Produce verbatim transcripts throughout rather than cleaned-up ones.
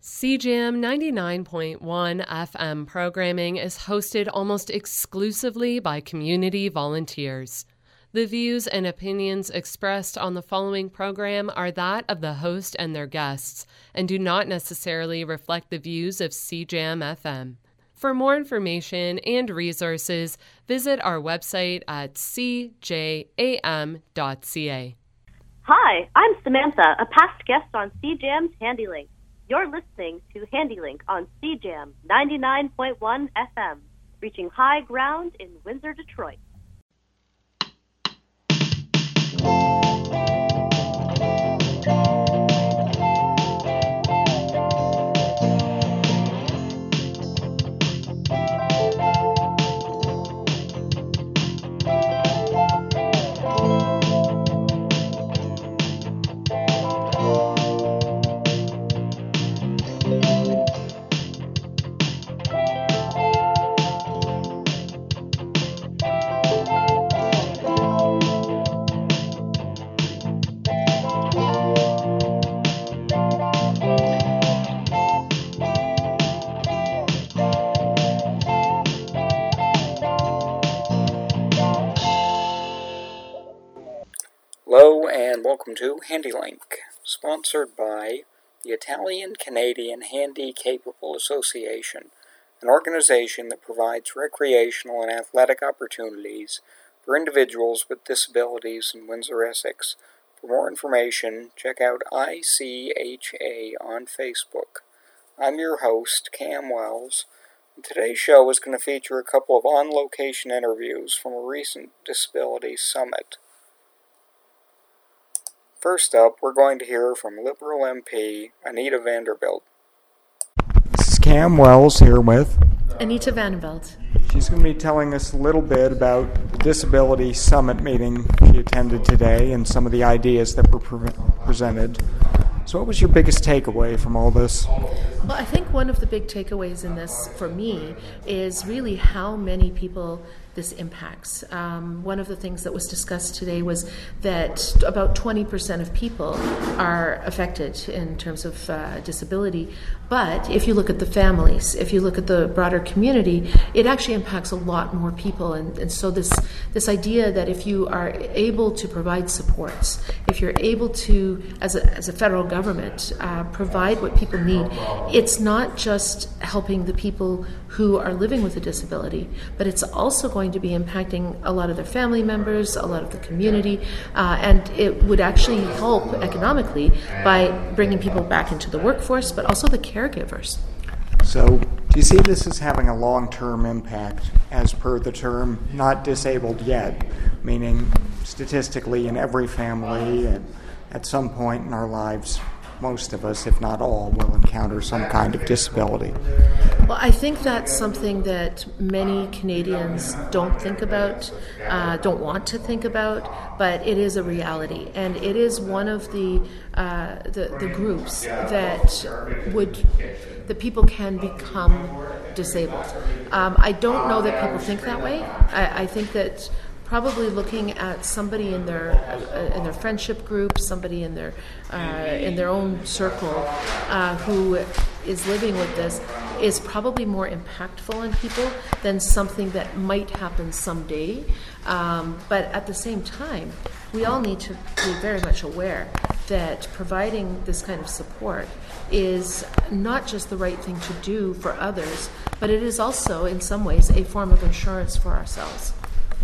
C J A M ninety-nine point one F M programming is hosted almost exclusively by community volunteers. The views and opinions expressed on the following program are that of the host and their guests, and do not necessarily reflect the views of C J A M F M. For more information and resources, visit our website at c j a m dot c a. Hi, I'm Samantha, a past guest on C J A M's HandyLink. You're listening to HandyLink on C J A M ninety-nine point one F M, reaching high ground in Windsor, Detroit. Hello and welcome to HandyLink, sponsored by the Italian-Canadian Handy-Capable Association, an organization that provides recreational and athletic opportunities for individuals with disabilities in Windsor, Essex. For more information, check out I C H A on Facebook. I'm your host, Cam Wells, and today's show is going to feature a couple of on-location interviews from a recent disability summit. First up, we're going to hear from Liberal M P Anita Vanderbilt. This is Cam Wells here with Anita Vanderbilt. She's going to be telling us a little bit about the Disability Summit meeting she attended today and some of the ideas that were pre- presented. So what was your biggest takeaway from all this? Well, I think one of the big takeaways in this for me is really how many people this impacts. Um, one of the things that was discussed today was that about twenty percent of people are affected in terms of uh, disability. But if you look at the families, if you look at the broader community, it actually impacts a lot more people. And, and so this this idea that if you are able to provide supports, if you're able to, as a, as a federal government, uh, provide what people need, it's not just helping the people who are living with a disability, but it's also going to be impacting a lot of their family members, a lot of the community, uh, and it would actually help economically by bringing people back into the workforce, but also the caregivers. So, do you see this as having a long-term impact, as per the term not disabled yet, meaning statistically in every family and at some point in our lives, most of us, if not all, will encounter some kind of disability? Well, I think that's something that many Canadians don't think about, uh, don't want to think about, but it is a reality. And it is one of the uh, the, the groups that would, that people can become disabled. Um, I don't know that people think that way. I, I think that probably looking at somebody in their uh, in their friendship group, somebody in their uh, in their own circle uh, who is living with this is probably more impactful on people than something that might happen someday. Um, but at the same time, we all need to be very much aware that providing this kind of support is not just the right thing to do for others, but it is also, in some ways, a form of insurance for ourselves.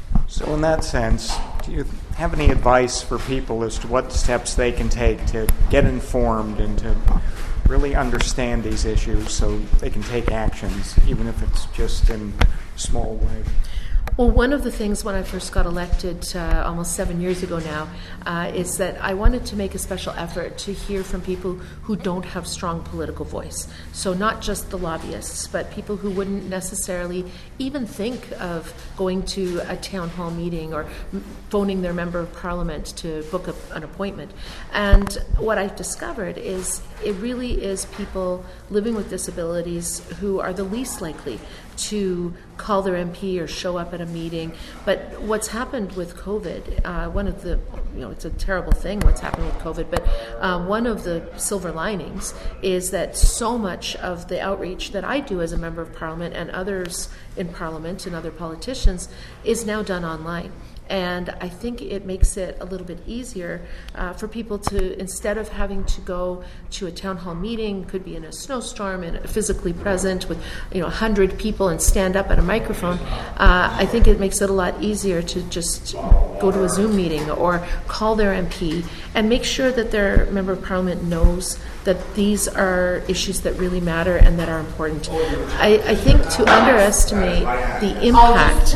So in that sense, do you have any advice for people as to what steps they can take to get informed and to really understand these issues so they can take actions, even if it's just in a small way? Well, one of the things when I first got elected uh, almost seven years ago now uh, is that I wanted to make a special effort to hear from people who don't have strong political voice. So not just the lobbyists, but people who wouldn't necessarily even think of going to a town hall meeting or phoning their member of parliament to book a, an appointment. And what I've discovered is it really is people living with disabilities who are the least likely to call their M P or show up at a meeting. But what's happened with COVID, uh, one of the, you know, it's a terrible thing what's happened with COVID, but uh, one of the silver linings is that so much of the outreach that I do as a member of Parliament and others in Parliament and other politicians is now done online. And I think it makes it a little bit easier uh, for people to, instead of having to go to a town hall meeting, could be in a snowstorm and physically present with, you know, one hundred people and stand up at a microphone, uh, I think it makes it a lot easier to just go to a Zoom meeting or call their M P and make sure that their member of Parliament knows that these are issues that really matter and that are important. I, I think to underestimate the impact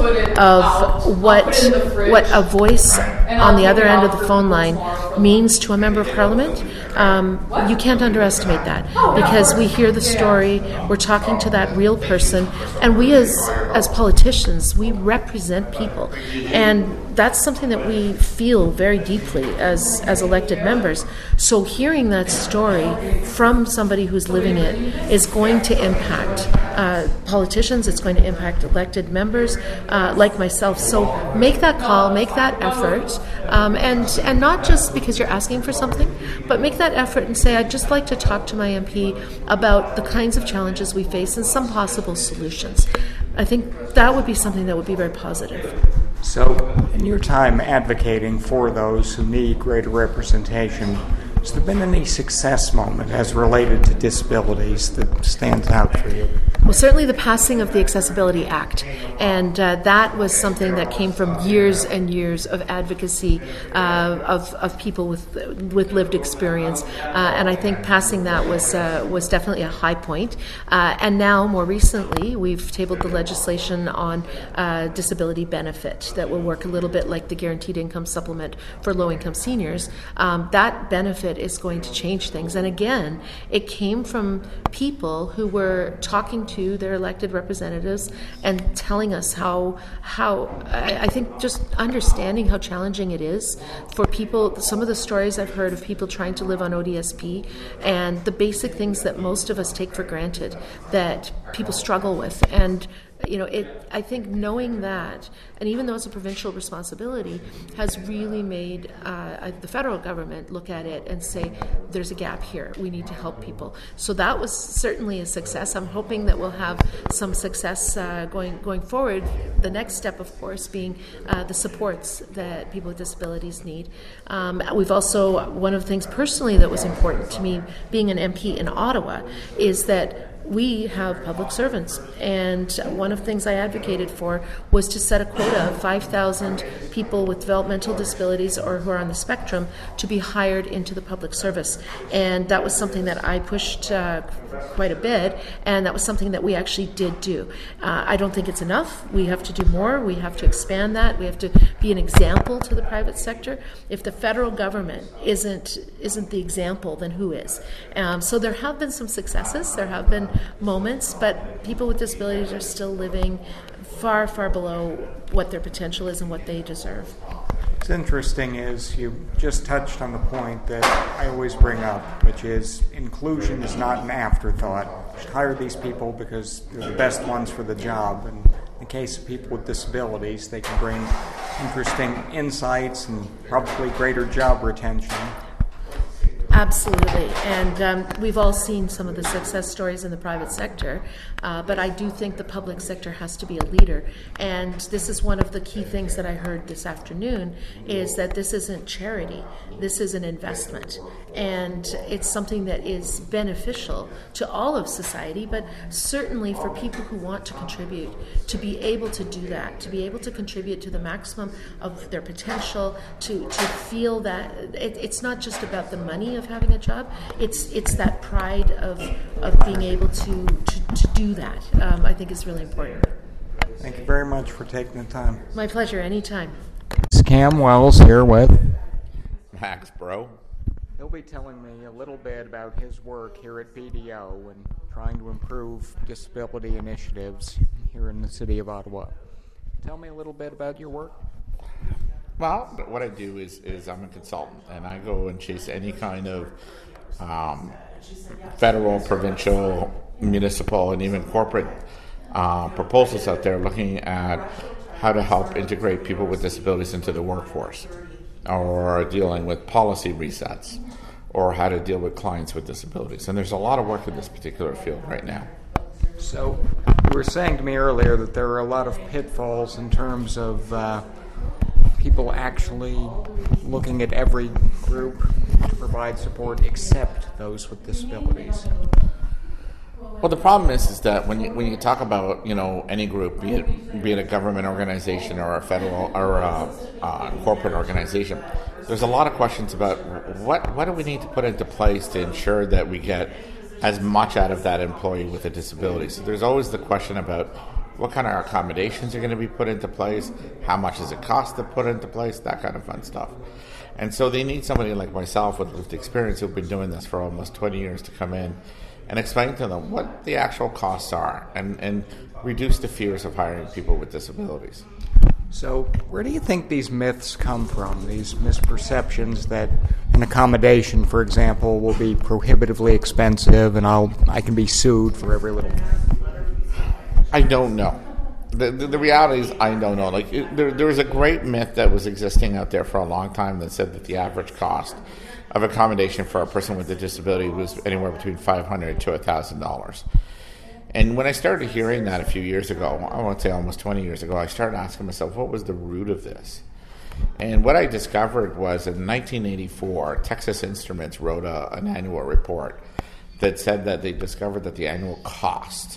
of what what a voice on the other end of the phone line means to a member of Parliament, um, you can't underestimate that, because we hear the story, we're talking to that real person, and we as as politicians, we represent people, and that's something that we feel very deeply as as elected members. So hearing that story from somebody who's living it is going to impact uh, politicians, it's going to impact elected members uh, like myself. So make that call, make that effort, um, and and not just because you're asking for something, but make that effort and say, I'd just like to talk to my M P about the kinds of challenges we face and some possible solutions. I think that would be something that would be very positive. So, in your time advocating for those who need greater representation, has there been any success moment as related to disabilities that stands out for you? Well, certainly the passing of the Accessibility Act, and uh, that was something that came from years and years of advocacy uh, of, of people with with lived experience, uh, and I think passing that was uh, was definitely a high point. Uh, and now, more recently, we've tabled the legislation on uh, disability benefit that will work a little bit like the Guaranteed Income Supplement for low-income seniors. Um, that benefit is going to change things, and again, it came from people who were talking to to their elected representatives and telling us how how I, I think just understanding how challenging it is for people. Some of the stories I've heard of people trying to live on O D S P and the basic things that most of us take for granted that people struggle with. And you know, it. I think knowing that, and even though it's a provincial responsibility, has really made uh, the federal government look at it and say, there's a gap here. We need to help people. So that was certainly a success. I'm hoping that we'll have some success uh, going going forward. The next step, of course, being uh, the supports that people with disabilities need. Um, we've also, one of the things personally that was important to me, being an M P in Ottawa, is that we have public servants, and one of the things I advocated for was to set a quota of five thousand people with developmental disabilities or who are on the spectrum to be hired into the public service. And that was something that I pushed uh, quite a bit, and that was something that we actually did do. Uh, I don't think it's enough. We have to do more. We have to expand that. We have to be an example to the private sector. If the federal government isn't isn't the example, then who is? Um, so there have been some successes. There have been moments, but people with disabilities are still living far, far below what their potential is and what they deserve. What's interesting is you just touched on the point that I always bring up, which is inclusion is not an afterthought. You should hire these people because they're the best ones for the job. And in the case of people with disabilities, they can bring interesting insights and probably greater job retention. Absolutely, and um, we've all seen some of the success stories in the private sector, uh, but I do think the public sector has to be a leader, and this is one of the key things that I heard this afternoon, is that this isn't charity, this is an investment, and it's something that is beneficial to all of society, but certainly for people who want to contribute, to be able to do that, to be able to contribute to the maximum of their potential, to, to feel that it, it's not just about the money of having a job, it's it's that pride of of being able to to, to do that, um, I think is really important. Thank you very much for taking the time. My pleasure, anytime. It's Cam Wells here with Max Bro. He'll be telling me a little bit about his work here at P D O and trying to improve disability initiatives here in the city of Ottawa. Tell me a little bit about your work. Well, what I do is, is I'm a consultant, and I go and chase any kind of um, federal, provincial, municipal, and even corporate uh, proposals out there looking at how to help integrate people with disabilities into the workforce, or dealing with policy resets, or how to deal with clients with disabilities. And there's a lot of work in this particular field right now. So you were saying to me earlier that there are a lot of pitfalls in terms of uh, people actually looking at every group to provide support except those with disabilities. Well, the problem is, is that when you when you talk about, you know, any group, be it be it a government organization or a federal or a, a corporate organization, there's a lot of questions about what what do we need to put into place to ensure that we get as much out of that employee with a disability. So there's always the question about what kind of accommodations are going to be put into place, how much does it cost to put into place, that kind of fun stuff. And so they need somebody like myself with lived experience who've been doing this for almost twenty years to come in and explain to them what the actual costs are and, and reduce the fears of hiring people with disabilities. So where do you think these myths come from, these misperceptions that an accommodation, for example, will be prohibitively expensive and I'll I can be sued for every little thing? I don't know. The, the, the reality is I don't know. Like it, there, there was a great myth that was existing out there for a long time that said that the average cost of accommodation for a person with a disability was anywhere between five hundred dollars to one thousand dollars. And when I started hearing that a few years ago, I want to say almost twenty years ago, I started asking myself, what was the root of this? And what I discovered was in nineteen eighty-four, Texas Instruments wrote a, an annual report that said that they discovered that the annual cost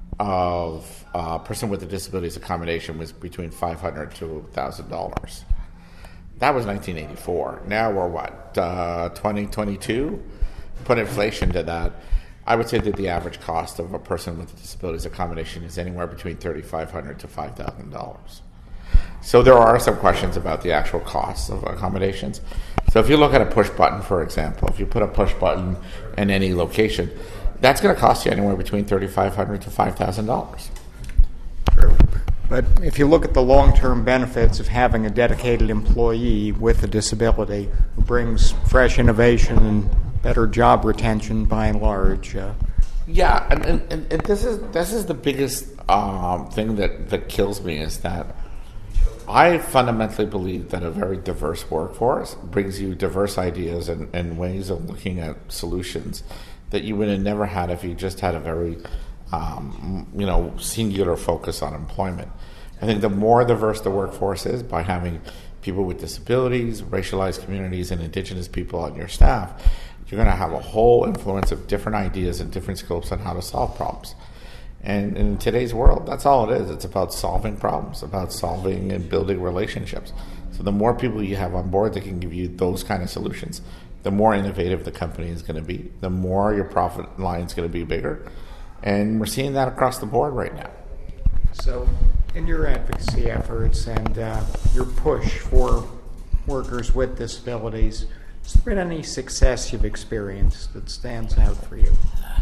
of a person with a disabilities accommodation was between five hundred dollars to one thousand dollars. That was nineteen eighty-four. Now we're what, uh, twenty twenty-two? Put inflation to that. I would say that the average cost of a person with a disabilities accommodation is anywhere between three thousand five hundred dollars to five thousand dollars. So there are some questions about the actual costs of accommodations. So if you look at a push button, for example, if you put a push button in any location, that's going to cost you anywhere between three thousand five hundred dollars to five thousand dollars. True. But if you look at the long-term benefits of having a dedicated employee with a disability who brings fresh innovation and better job retention by and large. Uh, yeah, and, and, and this is this is the biggest um, thing that, that kills me is that I fundamentally believe that a very diverse workforce brings you diverse ideas and, and ways of looking at solutions that you would have never had if you just had a very um, you know, singular focus on employment. I think the more diverse the workforce is by having people with disabilities, racialized communities, and Indigenous people on your staff, you're going to have a whole influence of different ideas and different scopes on how to solve problems. And in today's world, that's all it is. It's about solving problems, about solving and building relationships. So the more people you have on board that can give you those kind of solutions, the more innovative the company is going to be, the more your profit line is going to be bigger. And we're seeing that across the board right now. So in your advocacy efforts and uh, your push for workers with disabilities, has there been any success you've experienced that stands out for you?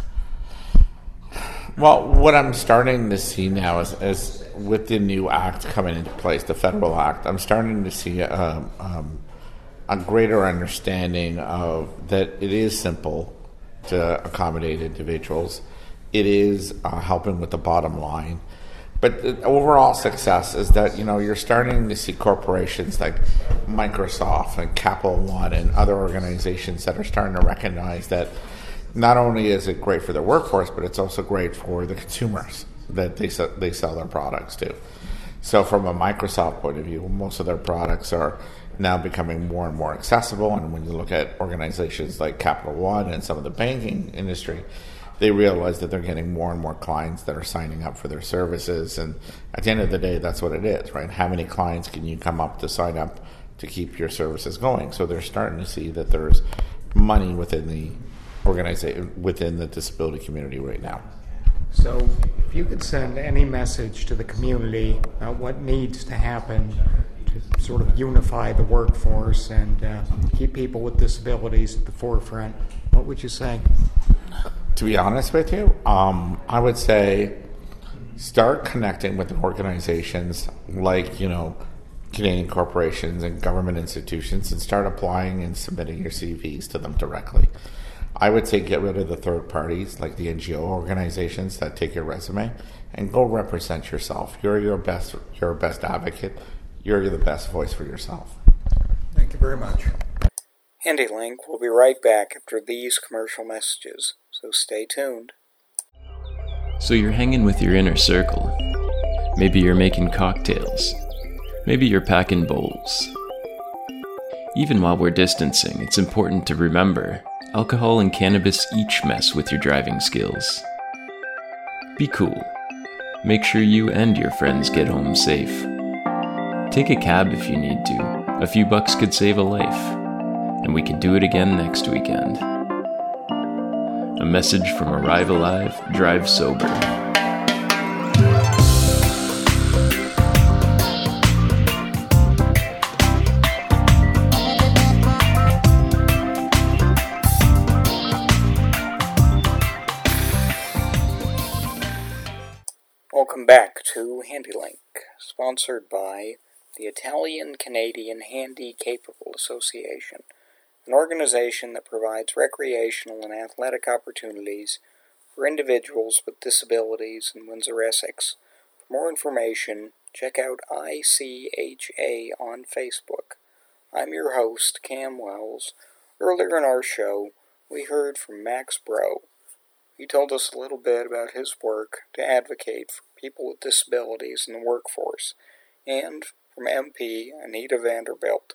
Well, what I'm starting to see now is, is with the new act coming into place, the federal act, I'm starting to see a, um, a greater understanding of that it is simple to accommodate individuals. It is uh, helping with the bottom line. But the overall success is that, you know, you're starting to see corporations like Microsoft and Capital One and other organizations that are starting to recognize that not only is it great for their workforce, but it's also great for the consumers that they sell, they sell their products to. So from a Microsoft point of view, most of their products are now becoming more and more accessible. And when you look at organizations like Capital One and some of the banking industry, they realize that they're getting more and more clients that are signing up for their services. And at the end of the day, that's what it is, right? How many clients can you come up to sign up to keep your services going? So they're starting to see that there's money within the organization, within the disability community right now. So if you could send any message to the community about what needs to happen to sort of unify the workforce and uh, keep people with disabilities at the forefront, what would you say? To be honest with you, um, I would say start connecting with organizations like, you know, Canadian corporations and government institutions and start applying and submitting your C Vs to them directly. I would say get rid of the third parties, like the N G O organizations that take your resume, and go represent yourself. You're your best, your best advocate. You're the best voice for yourself. Thank you very much. HandyLink will be right back after these commercial messages, so stay tuned. So you're hanging with your inner circle. Maybe you're making cocktails. Maybe you're packing bowls. Even while we're distancing, it's important to remember, alcohol and cannabis each mess with your driving skills. Be cool. Make sure you and your friends get home safe. Take a cab if you need to. A few bucks could save a life. And we could do it again next weekend. A message from Arrive Alive, Drive Sober. Welcome back to HandyLink, sponsored by the Italian-Canadian Handi-Capable Association, an organization that provides recreational and athletic opportunities for individuals with disabilities in Windsor-Essex. For more information, check out I C H A on Facebook. I'm your host, Cam Wells. Earlier in our show, we heard from Max Bro. He told us a little bit about his work to advocate for people with disabilities in the workforce, and from M P Anita Vanderbilt.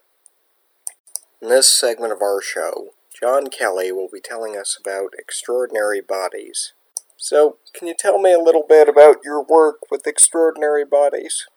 In this segment of our show, John Kelly will be telling us about Extraordinary Bodies. So, can you tell me a little bit about your work with Extraordinary Bodies?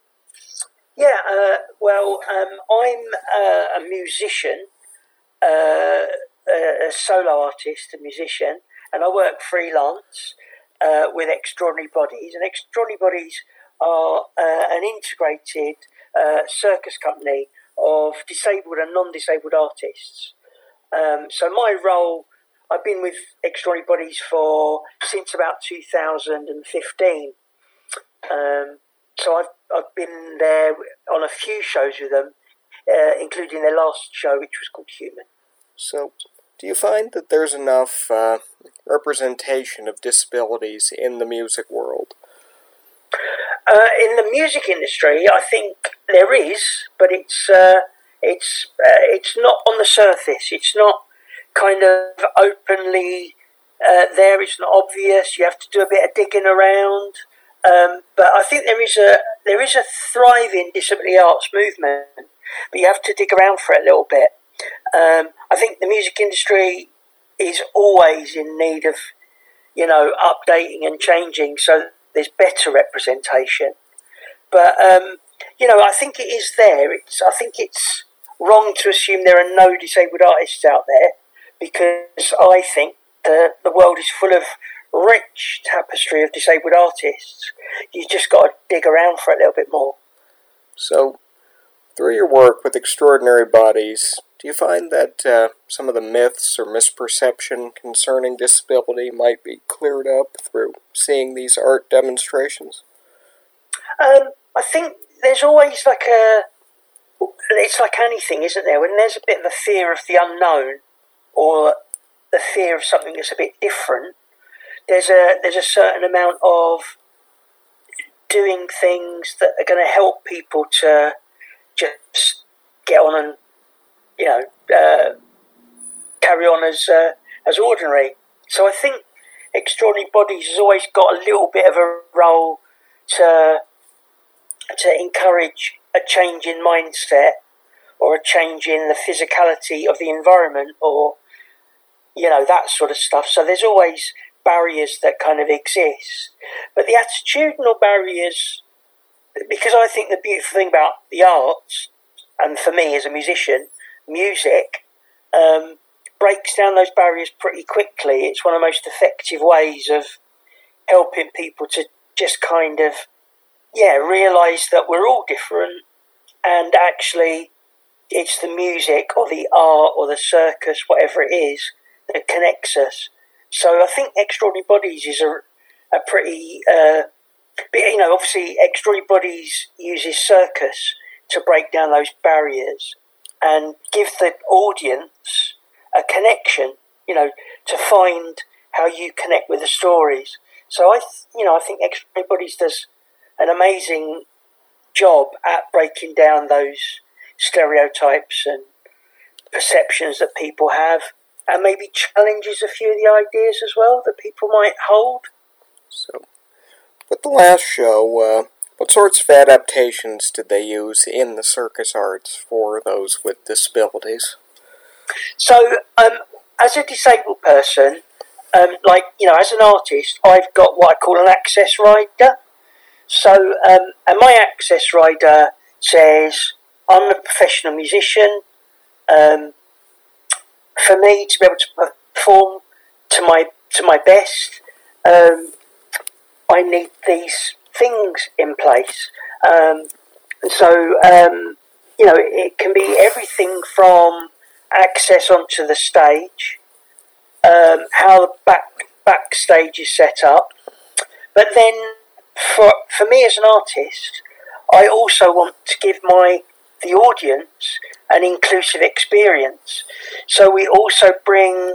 Yeah, uh, well, um, I'm uh, a musician, uh, a solo artist, a musician, and I work freelance uh, with Extraordinary Bodies. And Extraordinary Bodies are uh, an integrated uh, circus company of disabled and non-disabled artists. Um, so my role, I've been with Extraordinary Bodies for since about two thousand fifteen. Um, so I've I've been there on a few shows with them, uh, including their last show, which was called Human. So, do you find that there's enough uh, representation of disabilities in the music world? Uh, in the music industry, I think there is, but it's uh, it's uh, it's not on the surface. It's not kind of openly uh, there. It's not obvious. You have to do a bit of digging around. Um, but I think there is a there is a thriving disability arts movement, but you have to dig around for it a little bit. Um, I think the music industry is always in need of, you know, updating and changing, so there's better representation. But um, you know, I think it is there. It's I think it's wrong to assume there are no disabled artists out there, because I think the the world is full of rich tapestry of disabled artists. You just got to dig around for it a little bit more. So, through your work with Extraordinary Bodies, do you find that uh, some of the myths or misperception concerning disability might be cleared up through seeing these art demonstrations? Um, I think there's always like a... It's like anything, isn't there? When there's a bit of a fear of the unknown, or the fear of something that's a bit different, there's a there's a certain amount of doing things that are going to help people to just get on and, you know, uh, carry on as uh, as ordinary. So I think Extraordinary Bodies has always got a little bit of a role to to encourage a change in mindset, or a change in the physicality of the environment, or, you know, that sort of stuff. So there's always barriers that kind of exist. But the attitudinal barriers, because I think the beautiful thing about the arts, and for me as a musician, music, um, breaks down those barriers pretty quickly. It's one of the most effective ways of helping people to just kind of, yeah, realise that we're all different, and actually it's the music or the art or the circus, whatever it is, that connects us. So I think Extraordinary Bodies is a, a pretty, uh, but, you know, obviously Extraordinary Bodies uses circus to break down those barriers and give the audience a connection you know, to find how you connect with the stories. So I, th- you know, I think Extraordinary Bodies does an amazing job at breaking down those stereotypes and perceptions that people have, and maybe challenges a few of the ideas as well that people might hold. So, with the last show, uh, what sorts of adaptations did they use in the circus arts for those with disabilities? So, um, as a disabled person, um, like, you know, as an artist, I've got what I call an access rider. So, um, and my access rider says, I'm a professional musician. Um, for me to be able to perform to my to my best, um, I need these things in place. Um, and so, um, you know, it, it can be everything from access onto the stage, um, how the back backstage is set up, but then for for me as an artist, I also want to give my the audience an inclusive experience. So we also bring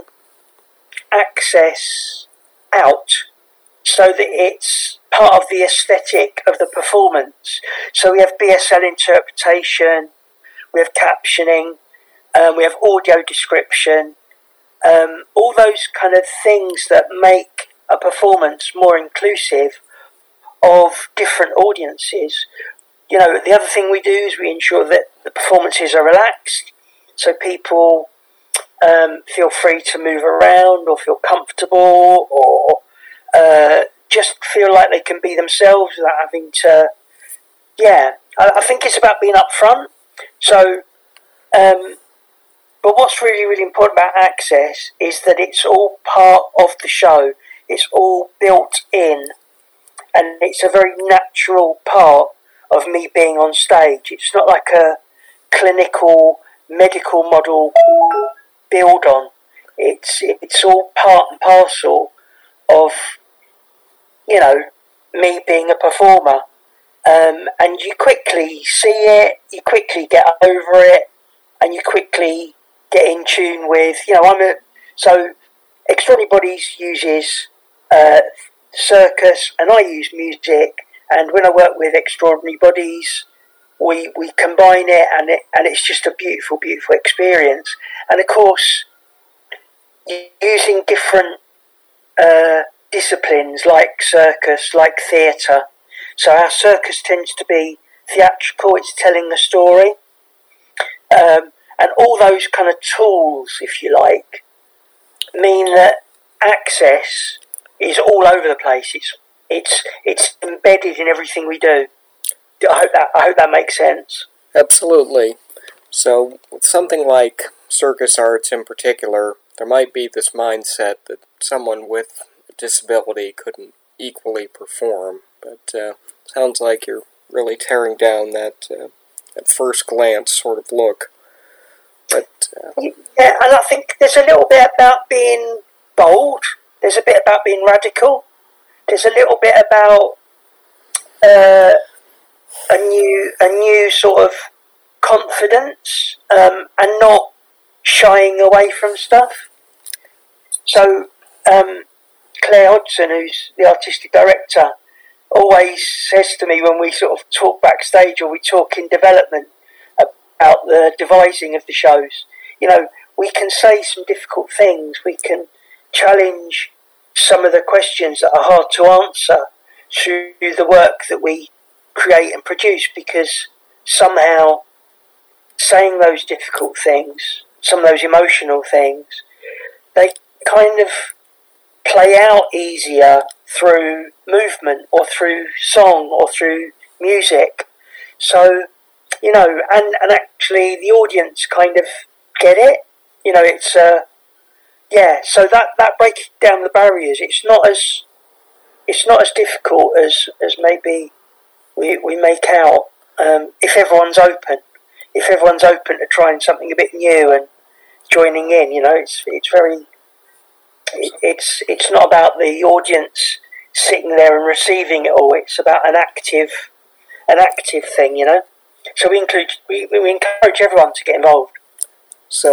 access out so that it's part of the aesthetic of the performance. So we have B S L interpretation, we have captioning, um, we have audio description, um, all those kind of things that make a performance more inclusive of different audiences. You know, the other thing we do is we ensure that the performances are relaxed, so people um, feel free to move around or feel comfortable or uh, just feel like they can be themselves without having to, yeah, I, I think it's about being upfront. So, um, but what's really, really important about access is that it's all part of the show. It's all built in, and it's a very natural part of me being on stage. It's not like a clinical medical model build on. It's it's all part and parcel of, you know, me being a performer. Um, and you quickly see it, you quickly get over it, and you quickly get in tune with, you know, I'm a, so Extraordinary Bodies uses uh, circus and I use music. And when I work with Extraordinary Bodies, we we combine it, and it and it's just a beautiful, beautiful experience. And of course, using different uh, disciplines like circus, like theatre. So our circus tends to be theatrical; it's telling a story, um, and all those kind of tools, if you like, mean that access is all over the place. It's It's it's embedded in everything we do. I hope that I hope that makes sense. Absolutely. So, with something like circus arts in particular, there might be this mindset that someone with a disability couldn't equally perform. But uh, sounds like you're really tearing down that uh, at first glance sort of look. But uh, yeah, and I think there's a little bit about being bold. There's a bit about being radical. There's a little bit about uh, a new, a new sort of confidence, um, and not shying away from stuff. So um, Claire Hodgson, who's the artistic director, always says to me when we sort of talk backstage or we talk in development about the devising of the shows, you know, we can say some difficult things. We can challenge some of the questions that are hard to answer through the work that we create and produce, because somehow saying those difficult things, some of those emotional things, they kind of play out easier through movement or through song or through music. So, you know, and, and actually the audience kind of get it. You know, it's uh, yeah. So that that breaks down the barriers. It's not as it's not as difficult as as maybe we we make out. Um, if everyone's open, if everyone's open to trying something a bit new and joining in, you know, it's it's very. It, it's it's not about the audience sitting there and receiving it all. It's about an active, an active thing, you know. So we include we, we encourage everyone to get involved. So,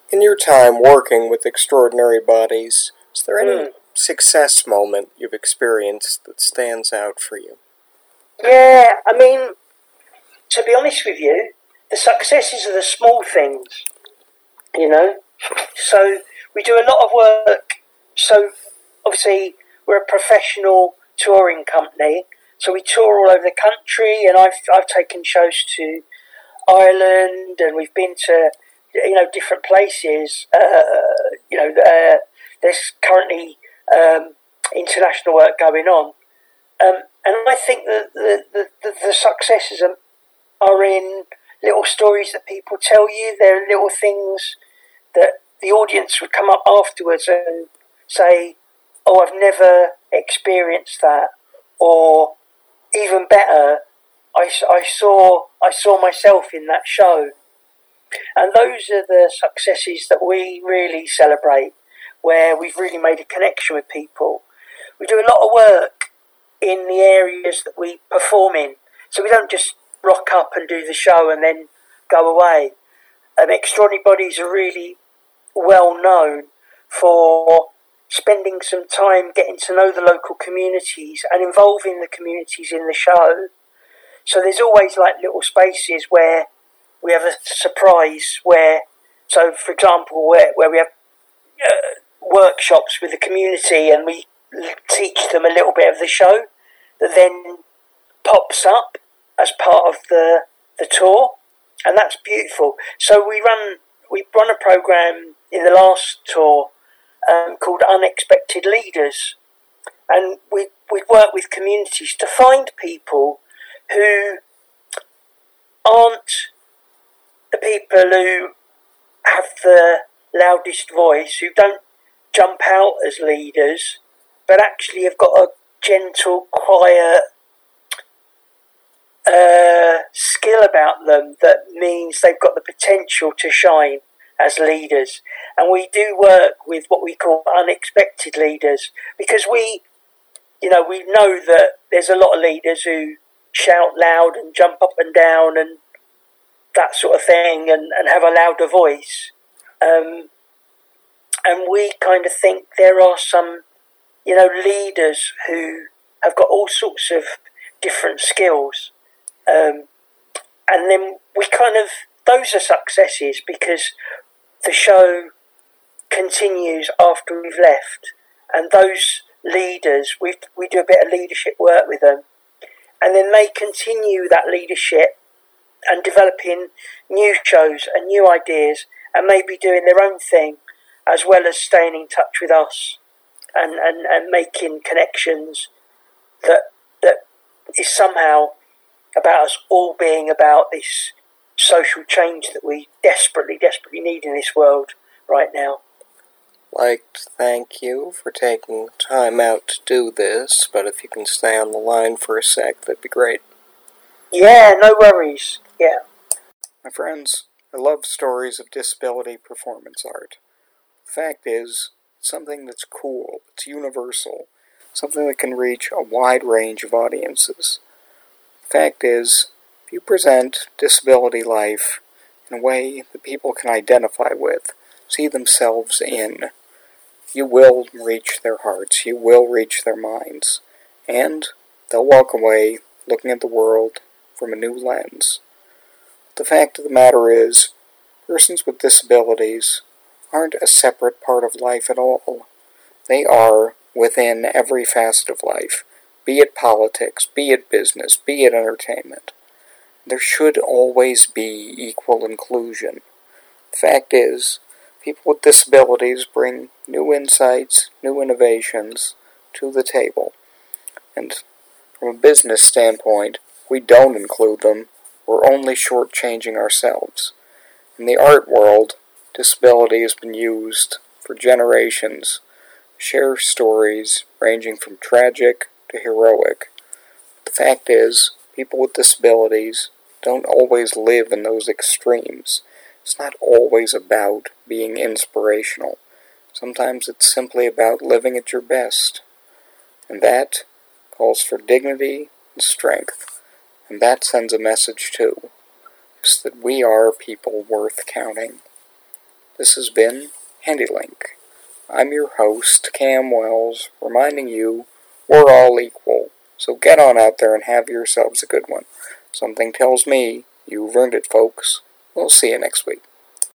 In your time working with extraordinary bodies, is there any Mm. success moment you've experienced that stands out for you? Yeah, I mean, to be honest with you, the successes are the small things, you know. So we do a lot of work. So obviously we're a professional touring company, so we tour all over the country, and I've I've taken shows to Ireland, and we've been to, you know, different places. Uh, you know, uh, there's currently um, international work going on, um, and I think that the, the, the, the successes are, are in little stories that people tell you. They're little things that the audience would come up afterwards and say, "Oh, I've never experienced that," or even better, I, I saw I saw myself in that show. And those are the successes that we really celebrate, where we've really made a connection with people. We do a lot of work in the areas that we perform in, so we don't just rock up and do the show and then go away. Um, Extraordinary Bodies are really well known for spending some time getting to know the local communities and involving the communities in the show. So there's always like little spaces where we have a surprise where, so for example, where, where we have uh, workshops with the community and we teach them a little bit of the show that then pops up as part of the the tour, and that's beautiful. So we run we run a program in the last tour um, called Unexpected Leaders, and we we work with communities to find people who aren't the people who have the loudest voice, who don't jump out as leaders, but actually have got a gentle, quiet uh, skill about them that means they've got the potential to shine as leaders. And we do work with what we call unexpected leaders, because we, you know, we know that there's a lot of leaders who shout loud and jump up and down and that sort of thing, and, and have a louder voice. Um, and we kind of think there are some, you know, leaders who have got all sorts of different skills. Um, and then we kind of, those are successes because the show continues after we've left. And those leaders, we we do a bit of leadership work with them. And then they continue that leadership and developing new shows and new ideas and maybe doing their own thing, as well as staying in touch with us and, and, and making connections that that is somehow about us all being about this social change that we desperately, desperately need in this world right now. Like to thank you for taking time out to do this, but if you can stay on the line for a sec, that'd be great. Yeah, no worries. Yeah. My friends, I love stories of disability performance art. The fact is, it's something that's cool, it's universal, something that can reach a wide range of audiences. The fact is, if you present disability life in a way that people can identify with, see themselves in, you will reach their hearts, you will reach their minds, and they'll walk away looking at the world from a new lens. The fact of the matter is, persons with disabilities aren't a separate part of life at all. They are within every facet of life, be it politics, be it business, be it entertainment. There should always be equal inclusion. The fact is, people with disabilities bring new insights, new innovations to the table. And from a business standpoint, if we don't include them, we're only shortchanging ourselves. In the art world, disability has been used for generations to share stories ranging from tragic to heroic. The fact is, people with disabilities don't always live in those extremes. It's not always about being inspirational. Sometimes it's simply about living at your best. And that calls for dignity and strength. And that sends a message too. It's that we are people worth counting. This has been HandyLink. I'm your host, Cam Wells, reminding you we're all equal, so get on out there and have yourselves a good one. Something tells me you've earned it, folks. We'll see you next week.